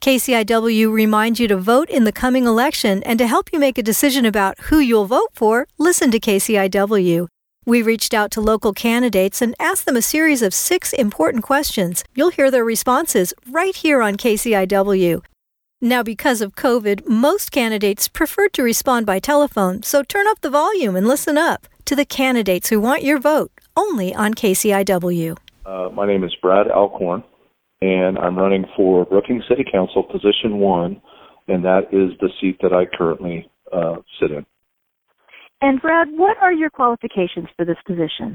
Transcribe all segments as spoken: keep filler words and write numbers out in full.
K C I W reminds you to vote in the coming election, and to help you make a decision about who you'll vote for, listen to K C I W. We reached out to local candidates and asked them a series of six important questions. You'll hear their responses right here on K C I W. Now, because of COVID, most candidates preferred to respond by telephone, so turn up the volume and listen up to the candidates who want your vote, only on K C I W. Uh, my name is Brad Alcorn, and I'm running for Brookings City Council, Position one, and that is the seat that I currently uh, sit in. And Brad, what are your qualifications for this position?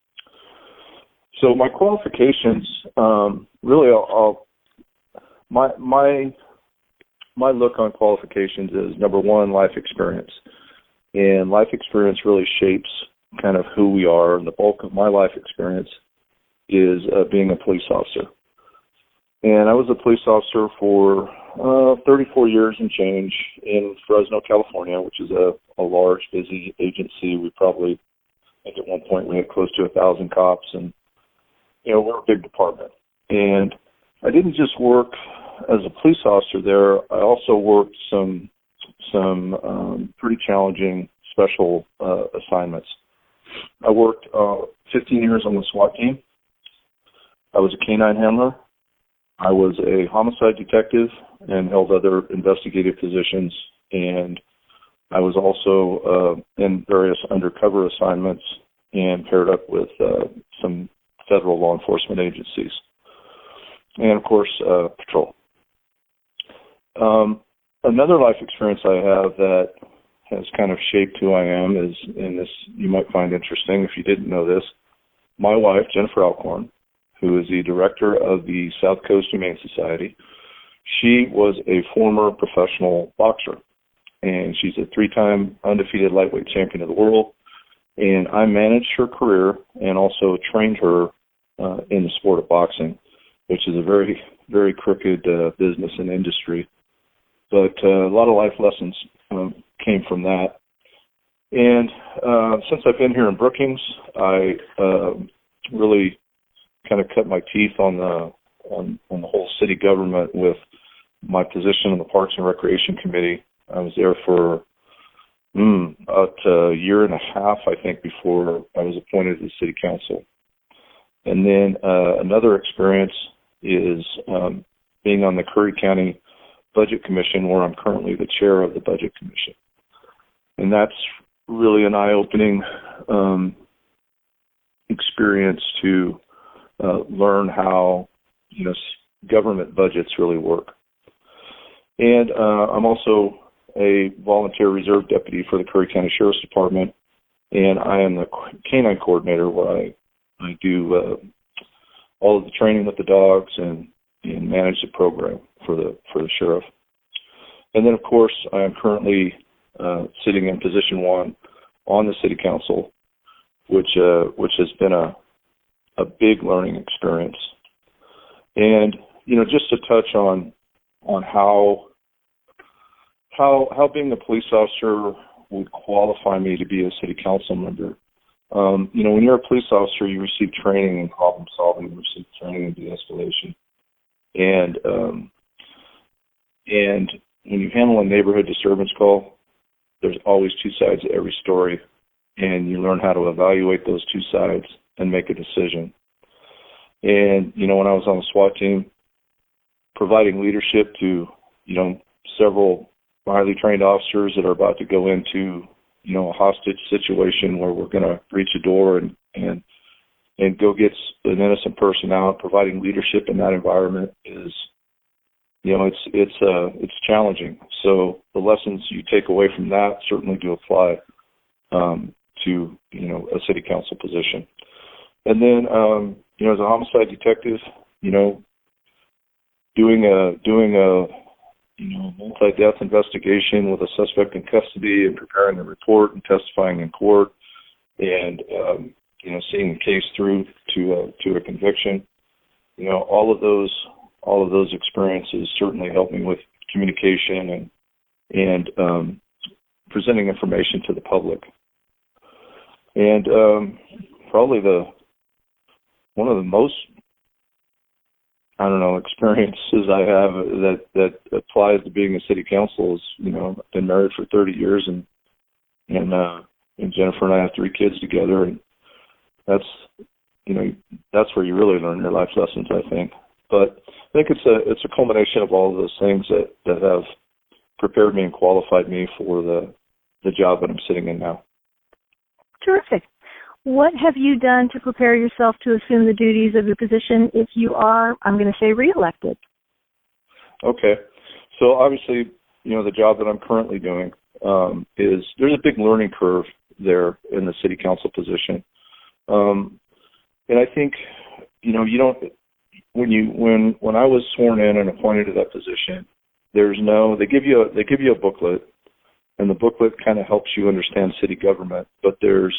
So my qualifications, um, really, I'll, I'll, my my my look on qualifications is, number one, life experience. And life experience really shapes kind of who we are, and the bulk of my life experience is uh, being a police officer. And I was a police officer for uh, thirty-four years and change in Fresno, California, which is a, a large, busy agency. We probably, I think at one point we had close to a thousand cops, and, you know, we're a big department. And I didn't just work as a police officer there. I also worked some some um, pretty challenging special uh, assignments. I worked uh, fifteen years on the SWAT team. I was a canine handler. I was a homicide detective and held other investigative positions, and I was also uh, in various undercover assignments and paired up with uh, some federal law enforcement agencies, and of course, uh, patrol. Um, another life experience I have that has kind of shaped who I am is, and this you might find interesting if you didn't know this, my wife, Jennifer Alcorn, who is the director of the South Coast Humane Society, she was a former professional boxer, and she's a three-time undefeated lightweight champion of the world, and I managed her career and also trained her uh, in the sport of boxing, which is a very, very crooked uh, business and industry. But uh, a lot of life lessons um, came from that. And uh, since I've been here in Brookings, I uh, really kind of cut my teeth on the on, on the whole city government with my position on the Parks and Recreation Committee. I was there for mm, about a year and a half, I think, before I was appointed to the city council. And then uh, another experience is um, being on the Curry County Budget Commission, where I'm currently the chair of the Budget Commission. And that's really an eye-opening um, experience to uh, learn how, you know, government budgets really work. And uh, I'm also a volunteer reserve deputy for the Curry County Sheriff's Department, and I am the canine coordinator, where I, I do uh, all of the training with the dogs and, and manage the program for the for the sheriff. And then, of course, I am currently uh, sitting in position one on the city council, which uh, which has been a a big learning experience. And you know, just to touch on on how how how being a police officer would qualify me to be a city council member. Um, you know, when you're a police officer, you receive training in problem solving, you receive training in de-escalation, and um, and when you handle a neighborhood disturbance call, there's always two sides to every story, and you learn how to evaluate those two sides and make a decision. And, you know, when I was on the SWAT team, providing leadership to, you know, several highly trained officers that are about to go into, you know, a hostage situation where we're going to breach a door and, and, and go get an innocent person out, providing leadership in that environment is, you know, it's it's uh it's challenging. So the lessons you take away from that certainly do apply um, to, you know, a city council position. And then um, you know, as a homicide detective, you know, doing a doing a you know multi-death investigation with a suspect in custody and preparing the report and testifying in court, and um, you know, seeing the case through to a, to a conviction. You know, all of those. All of those experiences certainly help me with communication and and um, presenting information to the public. And um, probably the one of the most I don't know, experiences I have that, that applies to being a city council is, you know, I've been married for thirty years and, and, uh, and Jennifer and I have three kids together, and that's, you know, that's where you really learn your life lessons, I think. But I think it's a, it's a culmination of all of those things that, that have prepared me and qualified me for the, the job that I'm sitting in now. Terrific. What have you done to prepare yourself to assume the duties of your position if you are, I'm going to say, reelected? Okay. So obviously, you know, the job that I'm currently doing um, is, there's a big learning curve there in the city council position. Um, and I think, you know, you don't, when you, when, when I was sworn in and appointed to that position, there's no, they give you a, they give you a booklet, and the booklet kind of helps you understand city government, but there's,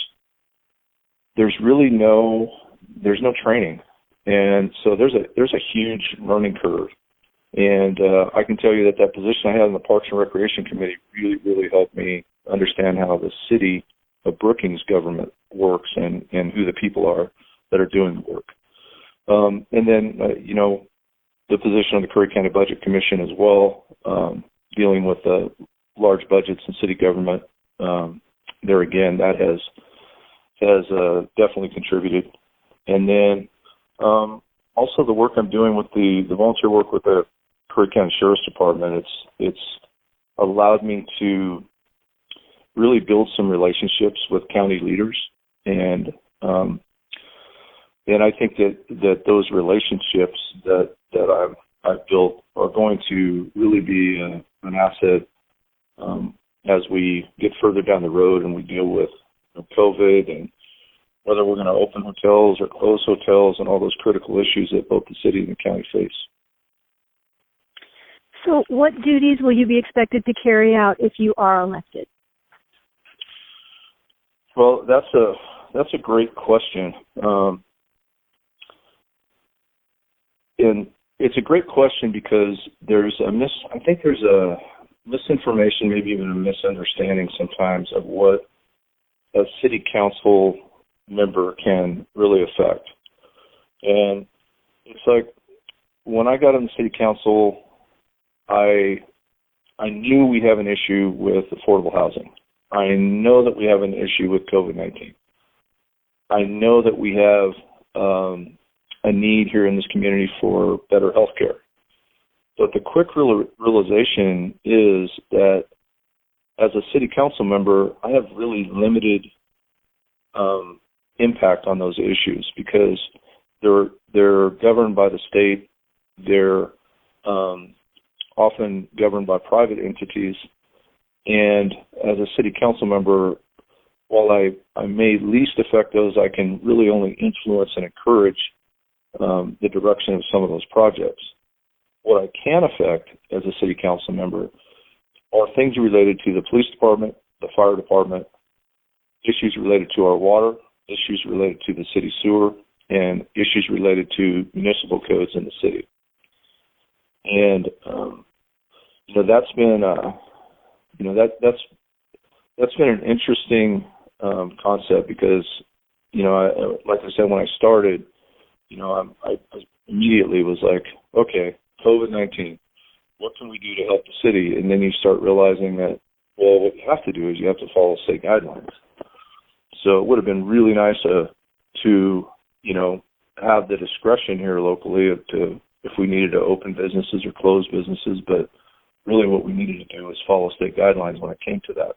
there's really no, there's no training. And so there's a, there's a huge learning curve. And uh, I can tell you that that position I had in the Parks and Recreation Committee really, really helped me understand how the city of Brookings government works and, and who the people are that are doing the work. Um, and then, uh, you know, the position on the Curry County Budget Commission as well, um, dealing with uh, large budgets in city government. Um, there again, that has has uh, definitely contributed. And then um, also the work I'm doing with the, the volunteer work with the Curry County Sheriff's Department, it's it's allowed me to really build some relationships with county leaders, and um, and I think that, that those relationships that that I've I've built are going to really be uh, an asset um, as we get further down the road and we deal with you know, COVID and whether we're going to open hotels or close hotels and all those critical issues that both the city and the county face. So what duties will you be expected to carry out if you are elected? Well, that's a that's a great question. Um, and it's a great question because there's a mis I think there's a misinformation, maybe even a misunderstanding sometimes of what a city council member can really affect. And it's like when I got on the city council, I I knew we have an issue with affordable housing. I know that we have an issue with COVID nineteen. I know that we have um, a need here in this community for better health care. But the quick real- realization is that as a city council member, I have really limited um, impact on those issues because they're they're governed by the state. They're um, often governed by private entities. And as a city council member, while I, I may least affect those, I can really only influence and encourage um, the direction of some of those projects. What I can affect as a city council member are things related to the police department, the fire department, issues related to our water, issues related to the city sewer, and issues related to municipal codes in the city. And um, you know that's been uh, you know that that's that's been an interesting um, concept because you know I, like I said when I started, you know I, I immediately was like, okay, COVID nineteen, what can we do to help the city? And then you start realizing that well, what you have to do is you have to follow state guidelines. So it would have been really nice uh, to you know have the discretion here locally to if we needed to open businesses or close businesses, but really what we needed to do was follow state guidelines when it came to that.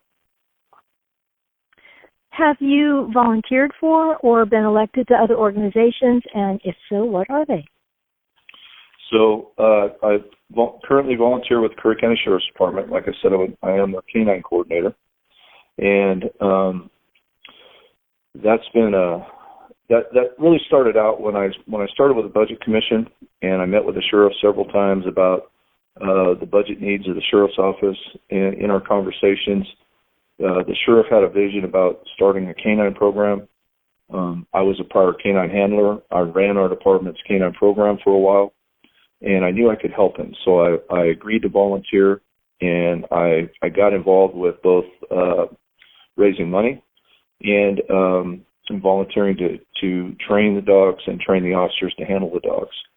Have you volunteered for or been elected to other organizations, and if so, what are they? So uh, I vol- currently volunteer with the Curry County Sheriff's Department. Like I said, I, would, I am a canine coordinator, and um, that's been a that that really started out when I when I started with the Budget Commission, and I met with the sheriff several times about uh, the budget needs of the sheriff's office. And in our conversations, uh, the sheriff had a vision about starting a canine program. Um, I was a prior canine handler. I ran our department's canine program for a while, and I knew I could help him. So I, I agreed to volunteer, and I I got involved with both uh, raising money and um, and volunteering to, to train the dogs and train the officers to handle the dogs.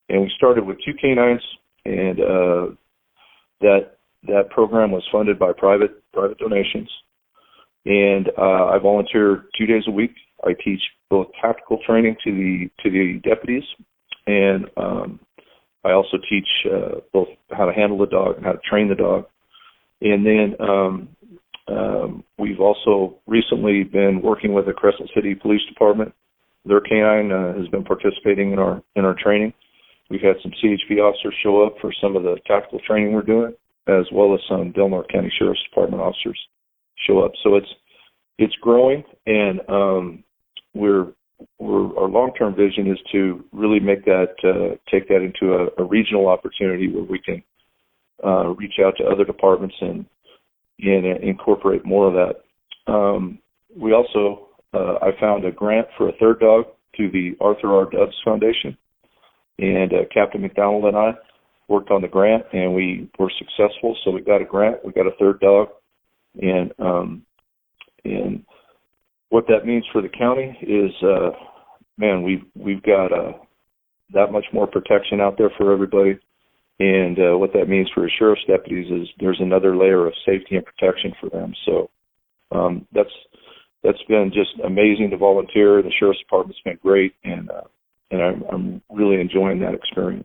and we started with two canines, and uh, that that program was funded by private private donations. And uh, I volunteer two days a week. I teach both tactical training to the to the deputies, and um, I also teach uh, both how to handle the dog and how to train the dog. And then um, um, we've also recently been working with the Crescent City Police Department. Their canine uh, has been participating in our in our training. We've had some C H P officers show up for some of the tactical training we're doing, as well as some Del Norte County Sheriff's Department officers show up. So it's it's growing, and um, we're we're our long-term vision is to really make that uh, take that into a, a regional opportunity where we can uh, reach out to other departments and and uh, incorporate more of that. Um, we also uh, I found a grant for a third dog through the Arthur R. Dubs Foundation, and uh, Captain McDonald and I worked on the grant, and we were successful. So we got a grant, we got a third dog, and um, and what that means for the county is, uh, man, we've we've got uh, that much more protection out there for everybody. And uh, what that means for the sheriff's deputies is there's another layer of safety and protection for them. So um, that's that's been just amazing to volunteer. The sheriff's department's been great, and uh, and I'm, I'm really enjoying that experience.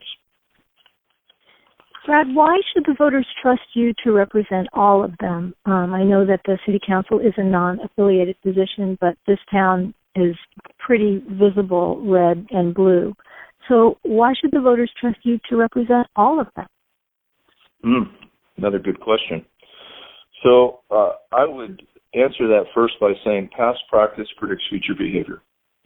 Brad, why should the voters trust you to represent all of them? Um, I know that the city council is a non-affiliated position, but this town is pretty visible red and blue. So why should the voters trust you to represent all of them? Mm, another good question. So uh, I would answer that first by saying past practice predicts future behavior.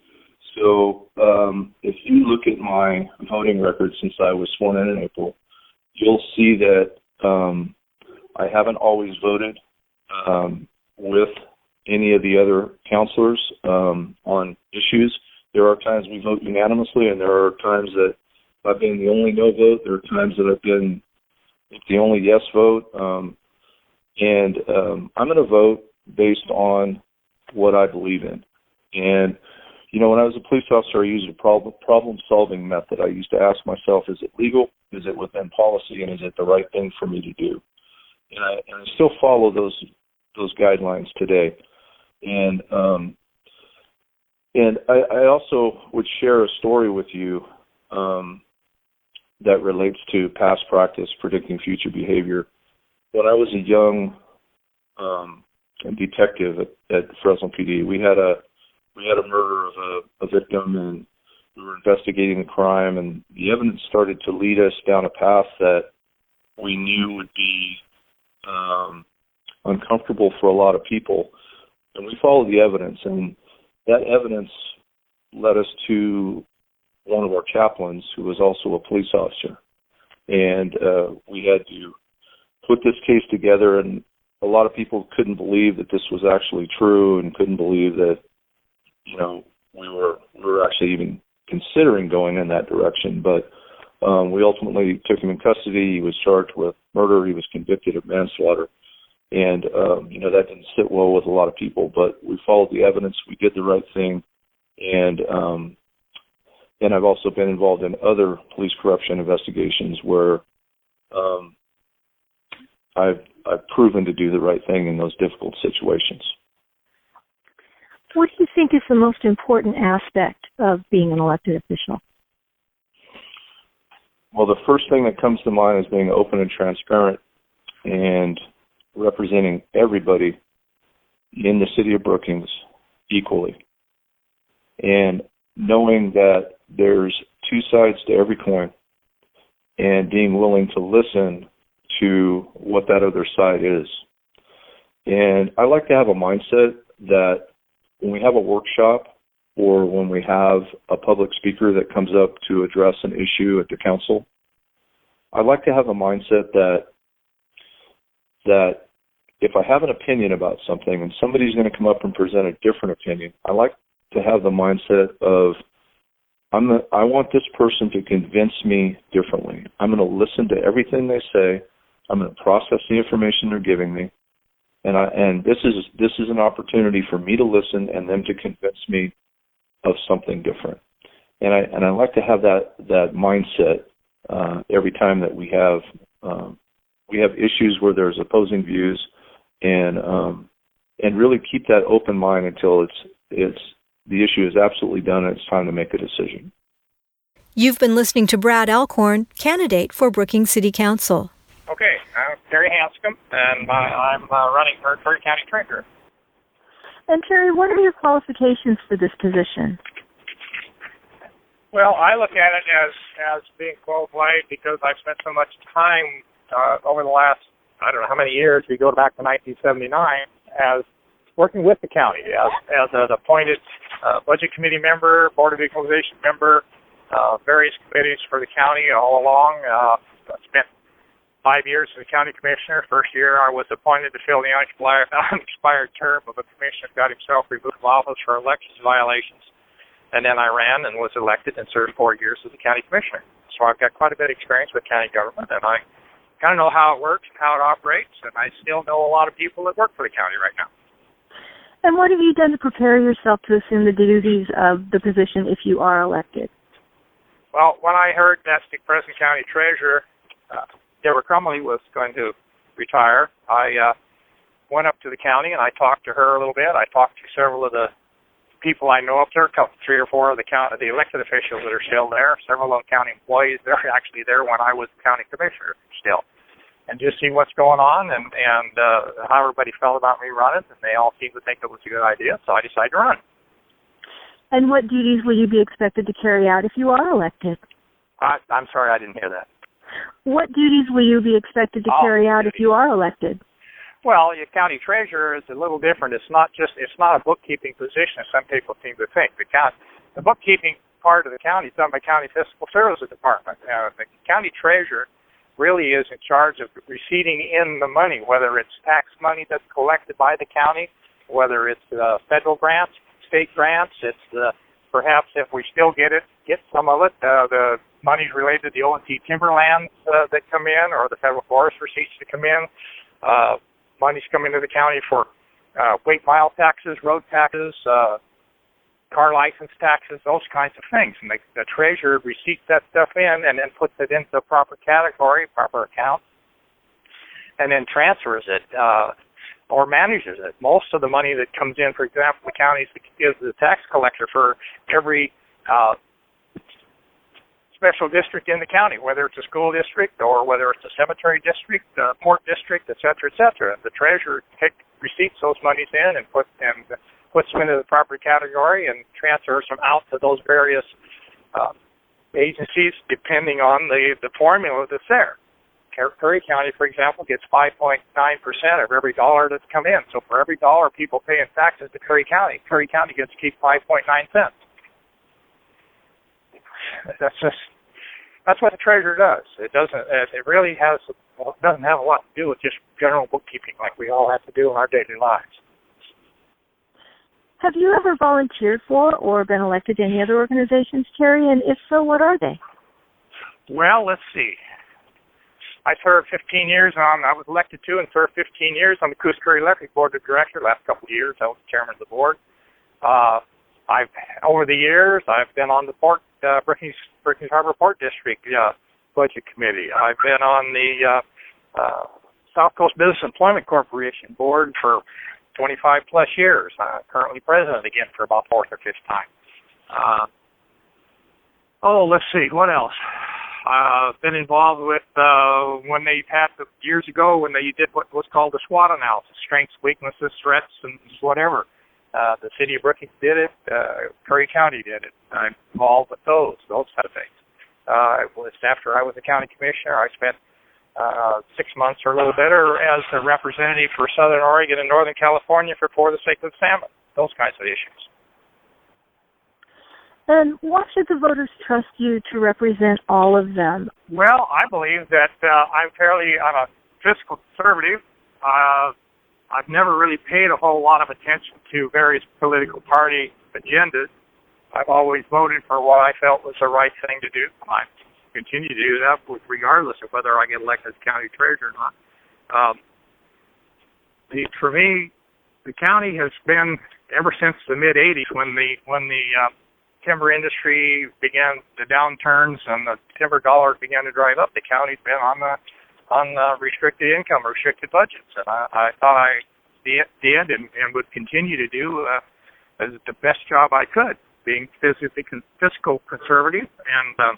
So um, if you look at my voting record since I was sworn in in April, you'll see that um, I haven't always voted um, with any of the other counselors um, on issues. There are times we vote unanimously, and there are times that I've been the only no vote. There are times that I've been the only yes vote. Um, and um, I'm going to vote based on what I believe in. And, you know, when I was a police officer, I used a problem, problem-solving method. I used to ask myself, is it legal? Is it within policy? And is it the right thing for me to do? And I, and I still follow those those guidelines today. And um, and I, I also would share a story with you um, that relates to past practice predicting future behavior. When I was a young um, detective at, at Fresno P D, we had a we had a murder of a, a victim, and we were investigating the crime, and the evidence started to lead us down a path that we knew would be um, uncomfortable for a lot of people. And we followed the evidence, and that evidence led us to one of our chaplains who was also a police officer. And uh, we had to put this case together, and a lot of people couldn't believe that this was actually true and couldn't believe that, you know, we were we were actually even considering going in that direction. But um, we ultimately took him in custody. He was charged with murder. He was convicted of manslaughter. And, um, you know, that didn't sit well with a lot of people, but we followed the evidence. We did the right thing. And, um, and I've also been involved in other police corruption investigations where um, I've, I've proven to do the right thing in those difficult situations. What do you think is the most important aspect of being an elected official? Well, the first thing that comes to mind is being open and transparent and representing everybody in the city of Brookings equally, and knowing that there's two sides to every coin, and being willing to listen to what that other side is. And I like to have a mindset that when we have a workshop or when we have a public speaker that comes up to address an issue at the council, I like to have a mindset that that if I have an opinion about something and somebody's going to come up and present a different opinion, I like to have the mindset of I'm the, I want this person to convince me differently. I'm going to listen to everything they say. I'm going to process the information they're giving me, and I and this is this is an opportunity for me to listen and them to convince me of something different. And I and I like to have that that mindset uh, every time that we have um, we have issues where there's opposing views, and um, and really keep that open mind until it's it's the issue is absolutely done and it's time to make a decision. You've been listening to Brad Alcorn, candidate for Brookings City Council. Okay, I'm Terry Hanscom, and uh, I'm uh, running for Curry County Treasurer. And Terry, what are your qualifications for this position? Well, I look at it as, as being qualified because I've spent so much time uh, over the last, I don't know how many years, we go back to nineteen seventy-nine, as working with the county as, as an appointed uh, budget committee member, board of equalization member, uh, various committees for the county all along. Uh, I spent five years as a county commissioner. First year I was appointed to fill the unexpired, unexpired term of a commissioner who got himself removed from office for elections violations. And then I ran and was elected and served four years as a county commissioner. So I've got quite a bit of experience with county government, and I kind of know how it works and how it operates, and I still know a lot of people that work for the county right now. And what have you done to prepare yourself to assume the duties of the position if you are elected? Well, when I heard that the present county treasurer, uh, Deborah Crumley, was going to retire, I uh, went up to the county and I talked to her a little bit. I talked to several of the people I know up there, a couple, three or four of the county, the elected officials that are still there, several of the county employees. They're actually there when I was county commissioner still. And just see what's going on and, and uh, how everybody felt about me running, and they all seemed to think it was a good idea, so I decided to run. And what duties will you be expected to carry out if you are elected? I, I'm sorry, I didn't hear that. What duties will you be expected to oh, carry out duties. if you are elected? Well, your county treasurer is a little different. It's not just it's not a bookkeeping position, as some people seem to think. The county, the bookkeeping part of the county is done by County Fiscal Services Department. Uh, the county treasurer really is in charge of receiving in the money, whether it's tax money that's collected by the county, whether it's uh, federal grants, state grants. It's uh, perhaps if we still get it, get some of it, uh, the money's related to the O and T timberlands uh, that come in, or the federal forest receipts that come in. Uh, money's coming to the county for uh, weight mile taxes, road taxes, uh, car license taxes, those kinds of things. And the, the treasurer receipts that stuff in and then puts it into a proper category, proper account, and then transfers it uh, or manages it. Most of the money that comes in, for example, the county is the tax collector for every uh, special district in the county, whether it's a school district or whether it's a cemetery district, uh, port district, et cetera, et cetera. The treasurer take, receipts those monies in and put and puts them into the proper category and transfers them out to those various uh, agencies depending on the, the formula that's there. Curry County, for example, gets five point nine percent of every dollar that's come in. So for every dollar people pay in taxes to Curry County, Curry County gets to keep five point nine cents. That's just that's what the treasurer does. It doesn't. It really has. Well, it doesn't have a lot to do with just general bookkeeping like we all have to do in our daily lives. Have you ever volunteered for or been elected to any other organizations, Terry? And if so, what are they? Well, let's see. I served fifteen years on. I was elected to and served fifteen years on the Coos Curry Electric Board of Directors. Last couple of years, I was chairman of the board. Uh, I've over the years, I've been on the port. Uh, Brookings, Brookings Harbor Port District uh, Budget Committee. I've been on the uh, uh, South Coast Business Employment Corporation board for twenty-five plus years. I'm currently president again for about fourth or fifth time. Uh, oh, let's see, what else? I've uh, been involved with uh, when they passed years ago when they did what was called the SWOT analysis: strengths, weaknesses, threats, and whatever. Uh, the city of Brookings did it. Uh, Curry County did it. I'm involved with those, those kind of things. Uh, it was after I was a county commissioner, I spent uh, six months or a little better as a representative for Southern Oregon and Northern California for For the Sake of Salmon, those kinds of issues. And why should the voters trust you to represent all of them? Well, I believe that uh, I'm fairly, I'm a fiscal conservative. Uh, I've never really paid a whole lot of attention to various political party agendas. I've always voted for what I felt was the right thing to do. I continue to do that regardless of whether I get elected as county treasurer or not. Um, the, for me, the county has been, ever since the mid eighties when the when the uh, timber industry began the downturns and the timber dollars began to drive up, the county's been on the on the restricted income, restricted budgets, and I, I thought I did and, and would continue to do uh, the best job I could, being physically fiscal conservative and uh,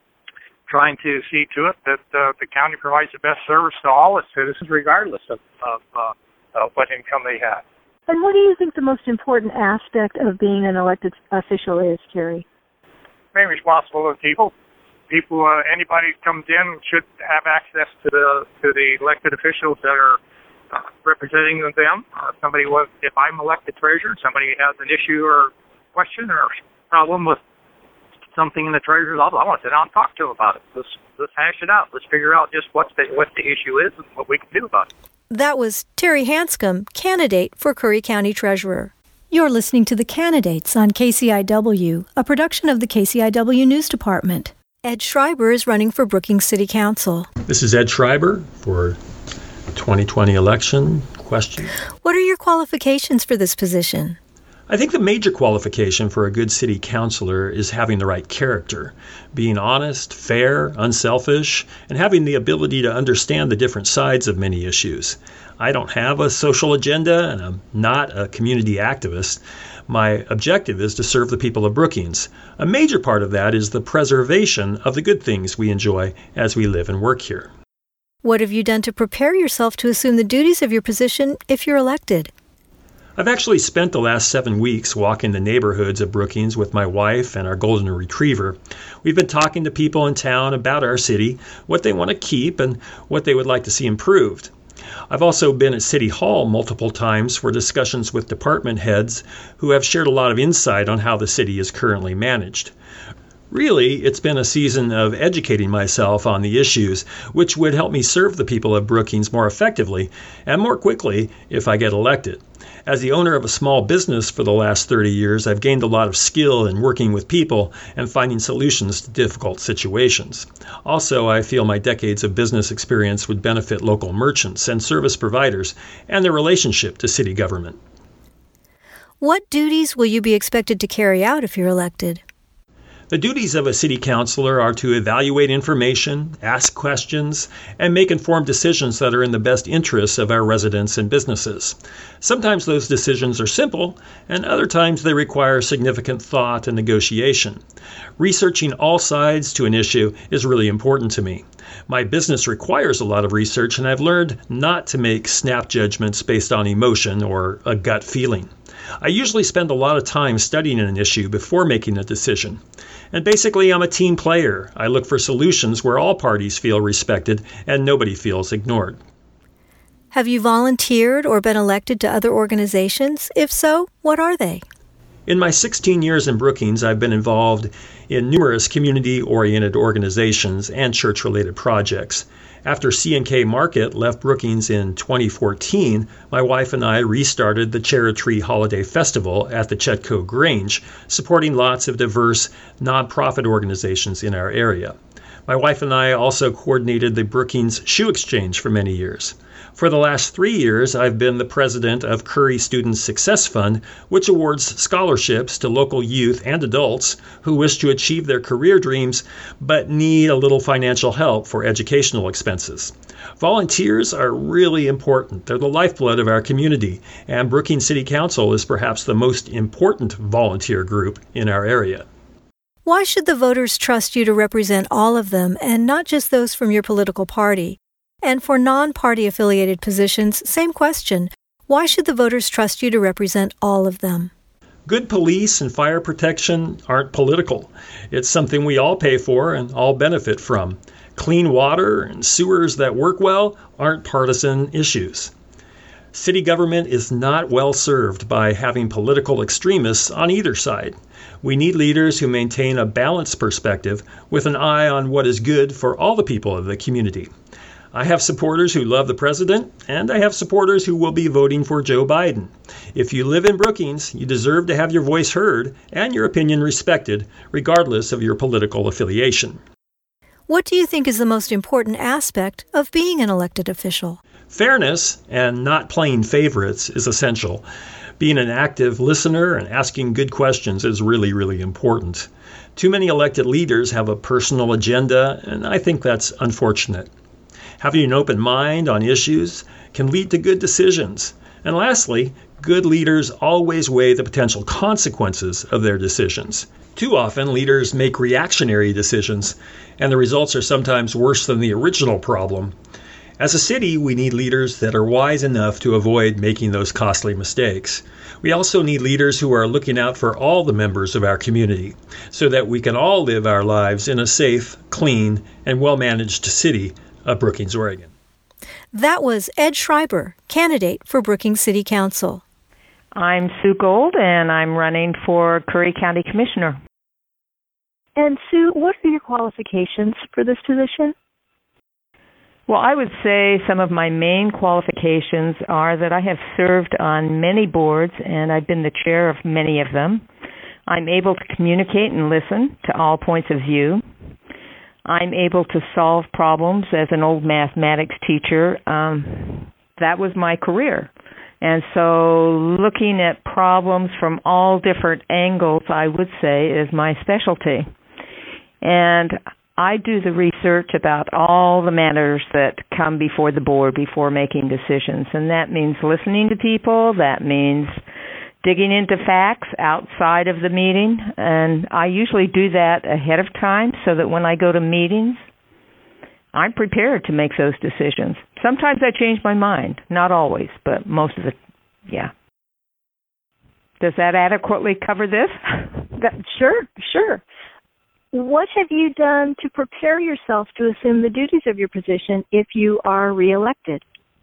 trying to see to it that uh, the county provides the best service to all its citizens, regardless of, of, uh, of what income they have. And what do you think the most important aspect of being an elected official is, Terry? Being responsible to people. People, uh, anybody who comes in should have access to the to the elected officials that are uh, representing them. Uh, somebody was, if I'm elected treasurer, somebody has an issue or question or problem with something in the treasurer's office, I want to sit down and talk to them about it. Let's let's hash it out. Let's figure out just what the what the issue is and what we can do about it. That was Terry Hanscom, candidate for Curry County Treasurer. You're listening to The Candidates on K C I W, a production of the K C I W News Department. Ed Schreiber is running for Brookings City Council. This is Ed Schreiber for twenty twenty election. Question. What are your qualifications for this position? I think the major qualification for a good city councilor is having the right character, being honest, fair, unselfish, and having the ability to understand the different sides of many issues. I don't have a social agenda, and I'm not a community activist. My objective is to serve the people of Brookings. A major part of that is the preservation of the good things we enjoy as we live and work here. What have you done to prepare yourself to assume the duties of your position if you're elected? I've actually spent the last seven weeks walking the neighborhoods of Brookings with my wife and our golden retriever. We've been talking to people in town about our city, what they want to keep, and what they would like to see improved. I've also been at City Hall multiple times for discussions with department heads who have shared a lot of insight on how the city is currently managed. Really, it's been a season of educating myself on the issues which would help me serve the people of Brookings more effectively and more quickly if I get elected. As the owner of a small business for the last thirty years, I've gained a lot of skill in working with people and finding solutions to difficult situations. Also, I feel my decades of business experience would benefit local merchants and service providers and their relationship to city government. What duties will you be expected to carry out if you're elected? The duties of a city councilor are to evaluate information, ask questions, and make informed decisions that are in the best interests of our residents and businesses. Sometimes those decisions are simple, and other times they require significant thought and negotiation. Researching all sides to an issue is really important to me. My business requires a lot of research, and I've learned not to make snap judgments based on emotion or a gut feeling. I usually spend a lot of time studying an issue before making a decision. And basically, I'm a team player. I look for solutions where all parties feel respected and nobody feels ignored. Have you volunteered or been elected to other organizations? If so, what are they? In my sixteen years in Brookings, I've been involved in numerous community-oriented organizations and church-related projects. After C and K Market left Brookings in twenty fourteen, my wife and I restarted the Cherry Holiday Festival at the Chetco Grange, supporting lots of diverse nonprofit organizations in our area. My wife and I also coordinated the Brookings Shoe Exchange for many years. For the last three years, I've been the president of Curry Student Success Fund, which awards scholarships to local youth and adults who wish to achieve their career dreams but need a little financial help for educational expenses. Volunteers are really important. They're the lifeblood of our community, and Brookings City Council is perhaps the most important volunteer group in our area. Why should the voters trust you to represent all of them and not just those from your political party? And for non-party affiliated positions, same question. Why should the voters trust you to represent all of them? Good police and fire protection aren't political. It's something we all pay for and all benefit from. Clean water and sewers that work well aren't partisan issues. City government is not well served by having political extremists on either side. We need leaders who maintain a balanced perspective with an eye on what is good for all the people of the community. I have supporters who love the president, and I have supporters who will be voting for Joe Biden. If you live in Brookings, you deserve to have your voice heard and your opinion respected, regardless of your political affiliation. What do you think is the most important aspect of being an elected official? Fairness and not playing favorites is essential. Being an active listener and asking good questions is really, really important. Too many elected leaders have a personal agenda, and I think that's unfortunate. Having an open mind on issues can lead to good decisions. And lastly, good leaders always weigh the potential consequences of their decisions. Too often, leaders make reactionary decisions, and the results are sometimes worse than the original problem. As a city, we need leaders that are wise enough to avoid making those costly mistakes. We also need leaders who are looking out for all the members of our community so that we can all live our lives in a safe, clean, and well-managed city of Brookings, Oregon. That was Ed Schreiber, candidate for Brookings City Council. I'm Sue Gold, and I'm running for Curry County Commissioner. And Sue, what are your qualifications for this position? Well, I would say some of my main qualifications are that I have served on many boards, and I've been the chair of many of them. I'm able to communicate and listen to all points of view. I'm able to solve problems as an old mathematics teacher. Um, that was my career. And so looking at problems from all different angles, I would say, is my specialty. And I do the research about all the matters that come before the board before making decisions. And that means listening to people. That means digging into facts outside of the meeting. And I usually do that ahead of time so that when I go to meetings, I'm prepared to make those decisions. Sometimes I change my mind. Not always, but most of the, yeah. Does that adequately cover this? That, sure, sure. What have you done to prepare yourself to assume the duties of your position if you are reelected?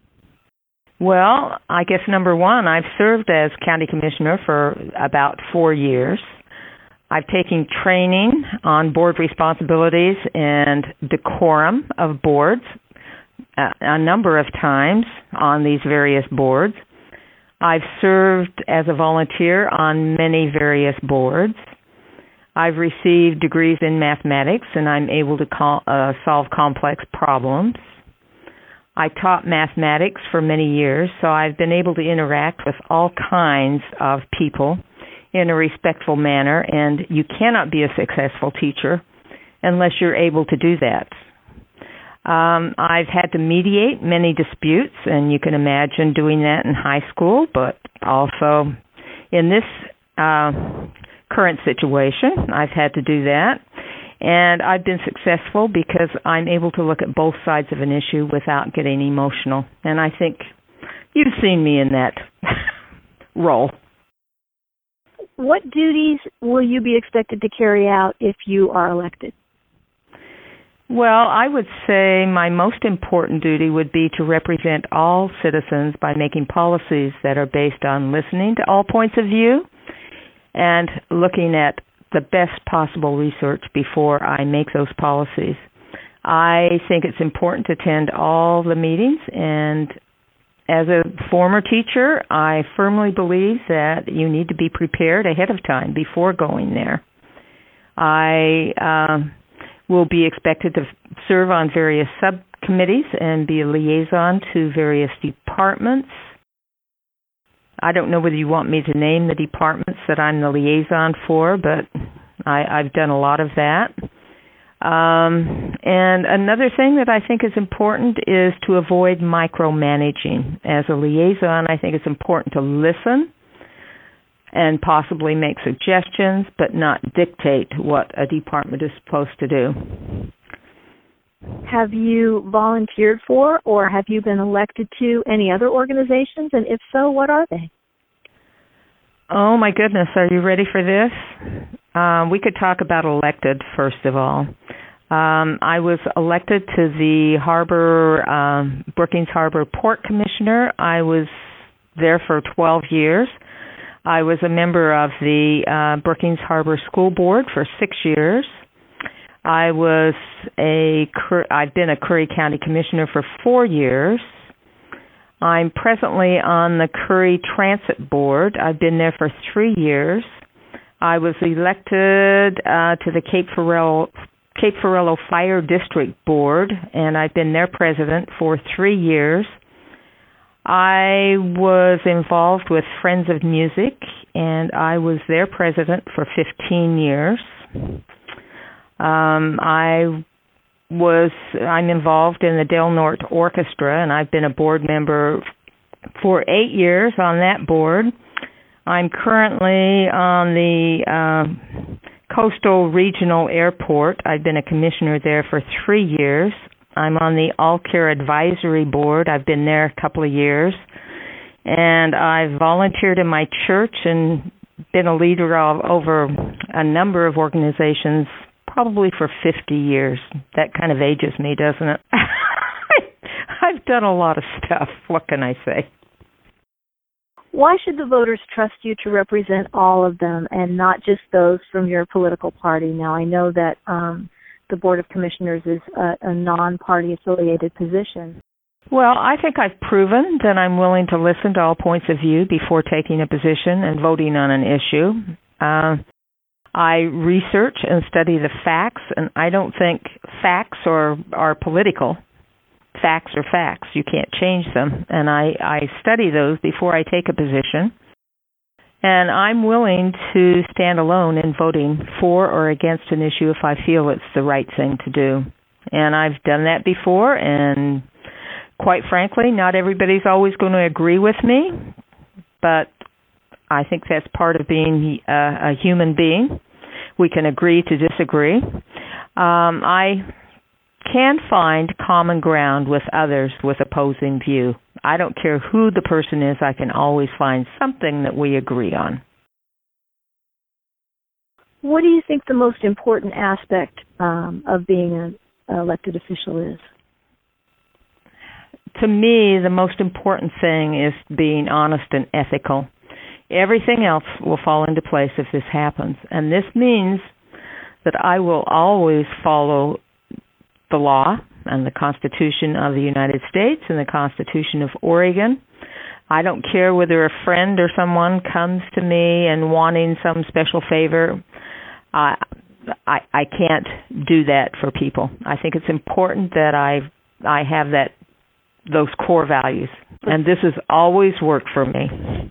Well, I guess number one, I've served as county commissioner for about four years. I've taken training on board responsibilities and decorum of boards a, a number of times on these various boards. I've served as a volunteer on many various boards. I've received degrees in mathematics, and I'm able to call, uh, solve complex problems. I taught mathematics for many years, so I've been able to interact with all kinds of people in a respectful manner, and you cannot be a successful teacher unless you're able to do that. Um, I've had to mediate many disputes, and you can imagine doing that in high school, but also in this uh, current situation, I've had to do that. And I've been successful because I'm able to look at both sides of an issue without getting emotional. And I think you've seen me in that role. What duties will you be expected to carry out if you are elected? Well, I would say my most important duty would be to represent all citizens by making policies that are based on listening to all points of view and looking at the best possible research before I make those policies. I think it's important to attend all the meetings, and as a former teacher, I firmly believe that you need to be prepared ahead of time before going there. I uh, will be expected to serve on various subcommittees and be a liaison to various departments. I don't know whether you want me to name the departments that I'm the liaison for, but I, I've done a lot of that. Um, and another thing that I think is important is to avoid micromanaging. As a liaison, I think it's important to listen and possibly make suggestions, but not dictate what a department is supposed to do. Have you volunteered for or have you been elected to any other organizations? And if so, what are they? Oh, my goodness. Are you ready for this? Um, we could talk about elected, first of all. Um, I was elected to the Harbor, um, Brookings Harbor Port Commissioner. I was there for twelve years. I was a member of the uh, Brookings Harbor School Board for six years. I was a, I've been a Curry County Commissioner for four years. I'm presently on the Curry Transit Board. I've been there for three years. I was elected uh, to the Cape Farello, Cape Farello Fire District Board, and I've been their president for three years. I was involved with Friends of Music, and I was their president for fifteen years. Um, I was I'm involved in the Del Norte Orchestra, and I've been a board member for eight years on that board. I'm currently on the uh, Coastal Regional Airport. I've been a commissioner there for three years. I'm on the All-Care Advisory Board. I've been there a couple of years. And I've volunteered in my church and been a leader of over a number of organizations, probably for fifty years. That kind of ages me, doesn't it? I've done a lot of stuff. What can I say? Why should the voters trust you to represent all of them and not just those from your political party? Now, I know that um, the Board of Commissioners is a, a non-party affiliated position. Well, I think I've proven that I'm willing to listen to all points of view before taking a position and voting on an issue. Uh, I research and study the facts, and I don't think facts are, are political. Facts are facts. You can't change them. And I, I study those before I take a position. And I'm willing to stand alone in voting for or against an issue if I feel it's the right thing to do. And I've done that before, and quite frankly, not everybody's always going to agree with me, but I think that's part of being a, a human being. We can agree to disagree. Um, I can find common ground with others with opposing view. I don't care who the person is, I can always find something that we agree on. What do you think the most important aspect um, of being an elected official is? To me, the most important thing is being honest and ethical. Everything else will fall into place if this happens. And this means that I will always follow the law and the Constitution of the United States and the Constitution of Oregon. I don't care whether a friend or someone comes to me and wanting some special favor. I, I, I can't do that for people. I think it's important that I, I have that those core values, and this has always worked for me.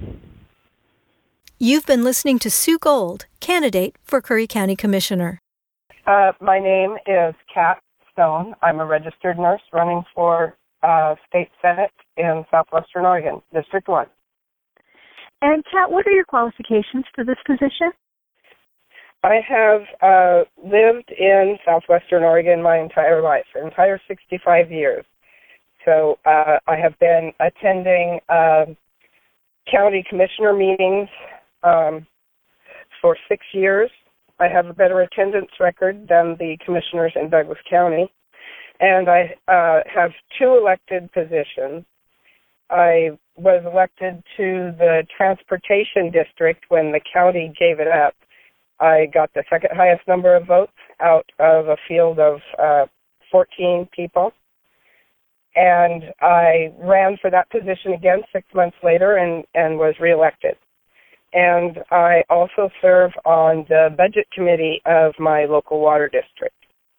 You've been listening to Sue Gold, candidate for Curry County Commissioner. Uh, my name is Kat Stone. I'm a registered nurse running for uh, State Senate in Southwestern Oregon, District one. And Kat, what are your qualifications for this position? I have uh, lived in Southwestern Oregon my entire life, entire sixty-five years. So uh, I have been attending uh, county commissioner meetings um, for six years. I have a better attendance record than the commissioners in Douglas County. And I uh, have two elected positions. I was elected to the transportation district when the county gave it up. I got the second highest number of votes out of a field of uh, fourteen people. And I ran for that position again six months later and, and was reelected. And I also serve on the budget committee of my local water district.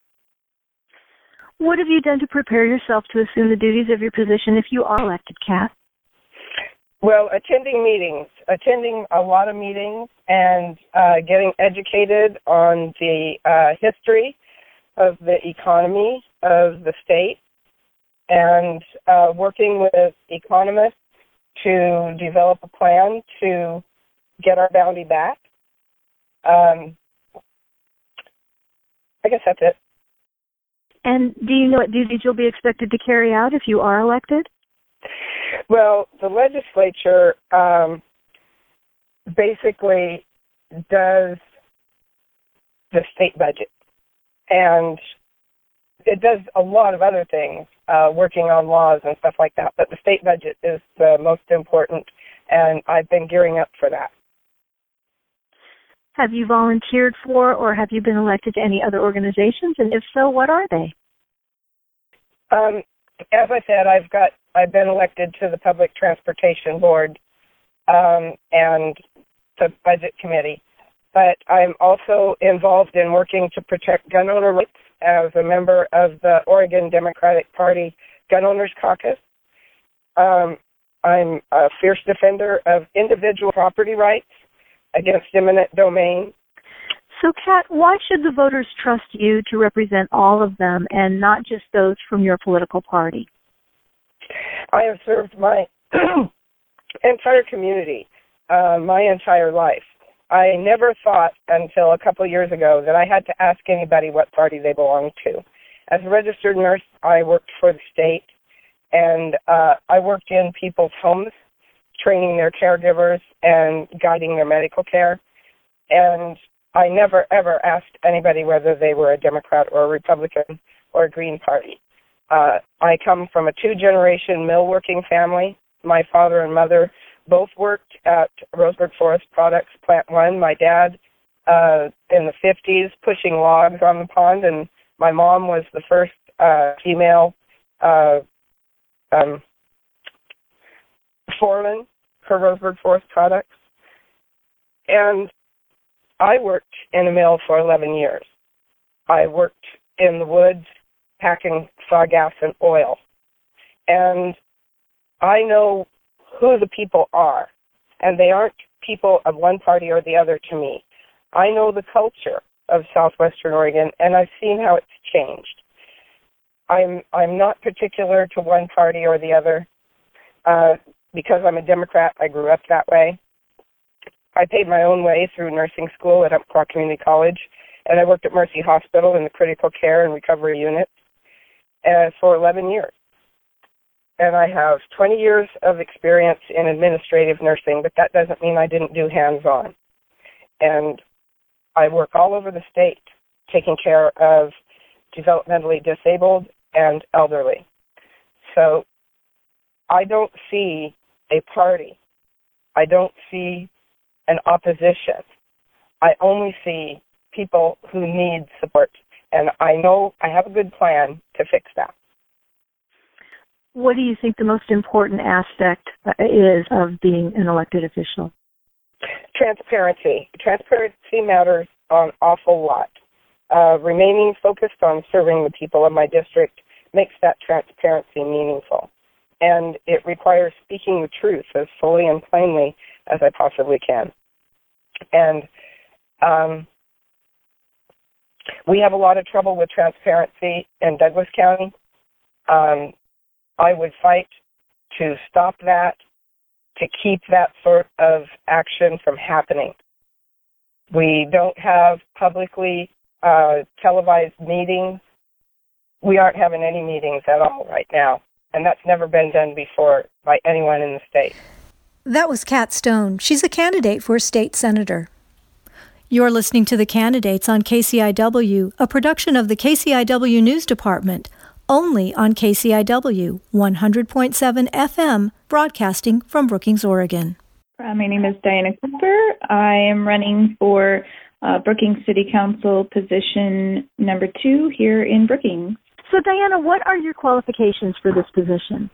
What have you done to prepare yourself to assume the duties of your position if you are elected, Kat? Well, attending meetings, attending a lot of meetings and uh, getting educated on the uh, history of the economy of the state, and uh, working with economists to develop a plan to get our bounty back. Um, I guess that's it. And do you know what duties you'll be expected to carry out if you are elected? Well, the legislature um, basically does the state budget, and it does a lot of other things, uh, working on laws and stuff like that, but the state budget is the most important, and I've been gearing up for that. Have you volunteered for or have you been elected to any other organizations, and if so, what are they? Um, as I said, I've got I've been elected to the Public Transportation Board um, and the Budget Committee, but I'm also involved in working to protect gun owner rights as a member of the Oregon Democratic Party Gun Owners Caucus. Um, I'm a fierce defender of individual property rights against eminent domain. So, Kat, why should the voters trust you to represent all of them and not just those from your political party? I have served my entire community, uh, my entire life. I never thought until a couple of years ago that I had to ask anybody what party they belonged to. As a registered nurse, I worked for the state, and uh, I worked in people's homes, training their caregivers and guiding their medical care. And I never, ever asked anybody whether they were a Democrat or a Republican or a Green Party. Uh, I come from a two-generation mill-working family. My father and mother both worked at Roseburg Forest Products, Plant One. My dad uh, in the fifties pushing logs on the pond, and my mom was the first uh, female uh, um, foreman for Roseburg Forest Products. And I worked in a mill for eleven years. I worked in the woods packing saw gas and oil. And I know who the people are, and they aren't people of one party or the other to me. I know the culture of Southwestern Oregon, and I've seen how it's changed. I'm I'm not particular to one party or the other. Uh, because I'm a Democrat, I grew up that way. I paid my own way through nursing school at Umpqua Community College, and I worked at Mercy Hospital in the critical care and recovery unit uh, for eleven years. And I have twenty years of experience in administrative nursing, but that doesn't mean I didn't do hands-on. And I work all over the state taking care of developmentally disabled and elderly. So I don't see a party. I don't see an opposition. I only see people who need support. And I know I have a good plan to fix that. What do you think the most important aspect is of being an elected official? Transparency. Transparency matters an awful lot. Uh, remaining focused on serving the people of my district makes that transparency meaningful. And it requires speaking the truth as fully and plainly as I possibly can. And um, we have a lot of trouble with transparency in Douglas County. Um, I would fight to stop that, to keep that sort of action from happening. We don't have publicly uh, televised meetings. We aren't having any meetings at all right now, and that's never been done before by anyone in the state. That was Kat Stone. She's a candidate for state senator. You're listening to The Candidates on K C I W, a production of the K C I W News Department, only on K C I W one hundred point seven F M, broadcasting from Brookings, Oregon. Uh, my name is Diana Cooper. I am running for uh, Brookings City Council position number two here in Brookings. So, Diana, what are your qualifications for this position?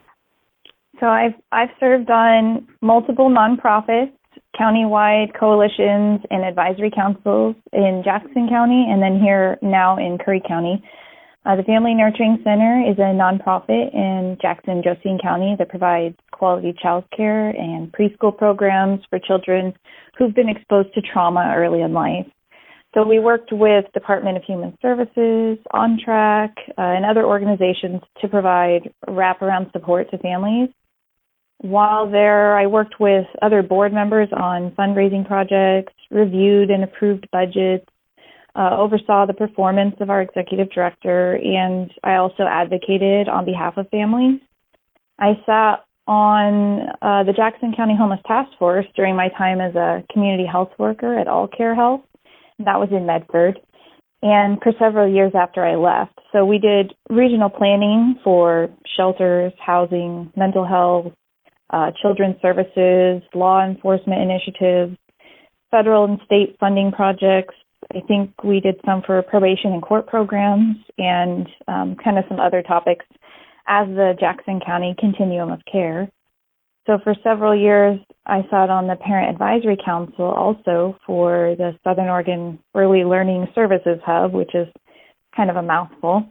So I've I've served on multiple nonprofits, countywide coalitions, and advisory councils in Jackson County, and then here now in Curry County. Uh, the Family Nurturing Center is a nonprofit in Jackson-Joseon County that provides quality child care and preschool programs for children who've been exposed to trauma early in life. So we worked with Department of Human Services, On Track, uh, and other organizations to provide wraparound support to families. While there, I worked with other board members on fundraising projects, reviewed and approved budgets, Uh, oversaw the performance of our executive director, and I also advocated on behalf of families. I sat on uh, the Jackson County Homeless Task Force during my time as a community health worker at All Care Health. That was in Medford, and for several years after I left. So we did regional planning for shelters, housing, mental health, uh, children's services, law enforcement initiatives, federal and state funding projects. I think we did some for probation and court programs and um, kind of some other topics as the Jackson County Continuum of Care. So for several years, I sat on the Parent Advisory Council also for the Southern Oregon Early Learning Services Hub, which is kind of a mouthful.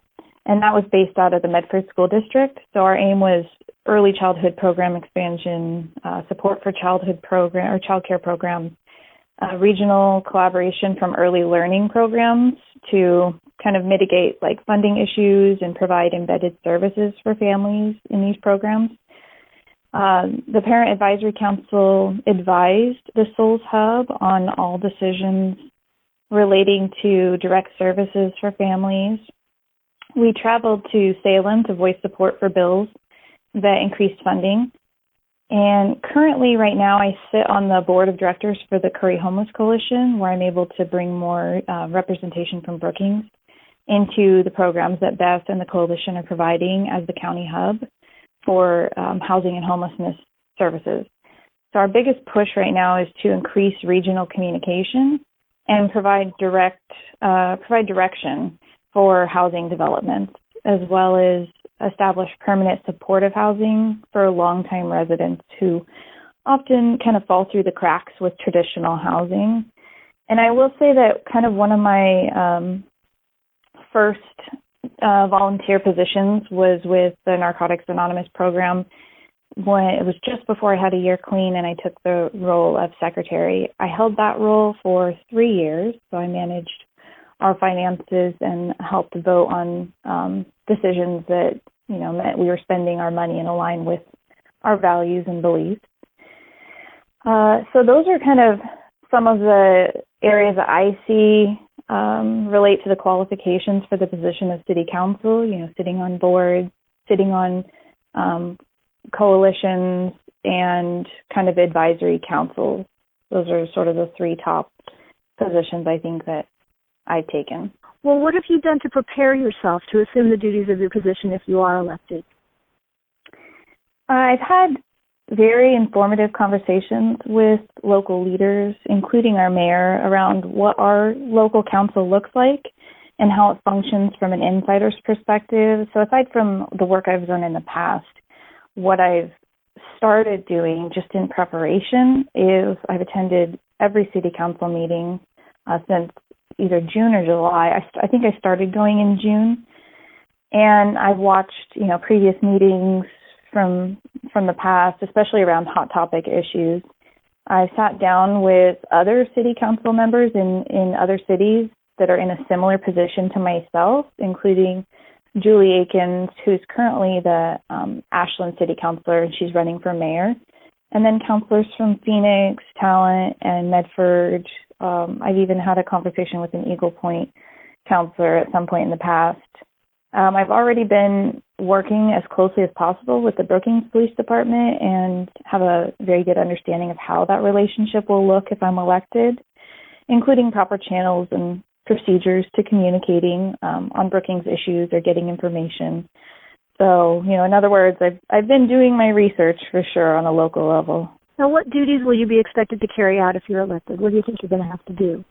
and that was based out of the Medford School District. So our aim was early childhood program expansion, uh, support for childhood program or child care programs, uh, regional collaboration from early learning programs to kind of mitigate like funding issues and provide embedded services for families in these programs. Uh, the Parent Advisory Council advised the SOLS Hub on all decisions relating to direct services for families. We traveled to Salem to voice support for bills that increased funding. And currently, right now, I sit on the board of directors for the Curry Homeless Coalition, where I'm able to bring more uh, representation from Brookings into the programs that Beth and the coalition are providing as the county hub for um, housing and homelessness services. So our biggest push right now is to increase regional communication and provide direct uh, provide direction for housing development, as well as establish permanent supportive housing for long-time residents who often kind of fall through the cracks with traditional housing. And I will say that kind of one of my um, first uh, volunteer positions was with the Narcotics Anonymous program when it was just before I had a year clean and I took the role of secretary. I held that role for three years, so I managed our finances and helped vote on um, decisions that, you know, meant we were spending our money in line with our values and beliefs. Uh, so those are kind of some of the areas that I see um, relate to the qualifications for the position of city council, you know, sitting on boards, sitting on um, coalitions, and kind of advisory councils. Those are sort of the three top positions I think that I've taken. Well, what have you done to prepare yourself to assume the duties of your position if you are elected? I've had very informative conversations with local leaders, including our mayor, around what our local council looks like and how it functions from an insider's perspective. So aside from the work I've done in the past, what I've started doing just in preparation is I've attended every city council meeting uh, since either June or July. I, st- I think I started going in June, and I've watched, you know, previous meetings from from the past, especially around hot topic issues. I sat down with other city council members in, in other cities that are in a similar position to myself, including Julie Akins, who's currently the um, Ashland City Councilor, and she's running for mayor, and then councilors from Phoenix, Talent, and Medford. Um, I've even had a conversation with an Eagle Point councilor at some point in the past. Um, I've already been working as closely as possible with the Brookings Police Department and have a very good understanding of how that relationship will look if I'm elected, including proper channels and procedures to communicating um, on Brookings issues or getting information. So, you know, in other words, I've I've been doing my research for sure on a local level. Now, what duties will you be expected to carry out if you're elected? What do you think you're going to have to do?